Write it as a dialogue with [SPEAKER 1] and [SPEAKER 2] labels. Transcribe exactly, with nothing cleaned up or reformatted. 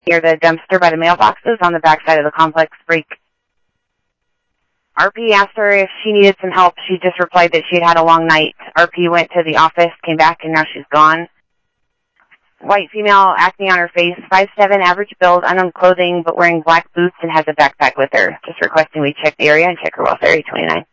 [SPEAKER 1] near the dumpster by the mailboxes on the backside of the complex break. R P asked her if she needed some help. She just replied that she had had a long night. R P went to the office, came back, and now she's gone. White female, acne on her face, five seven, average build, unknown clothing, but wearing black boots and has a backpack with her. Just requesting we check the area and check her welfare, eight twenty-nine.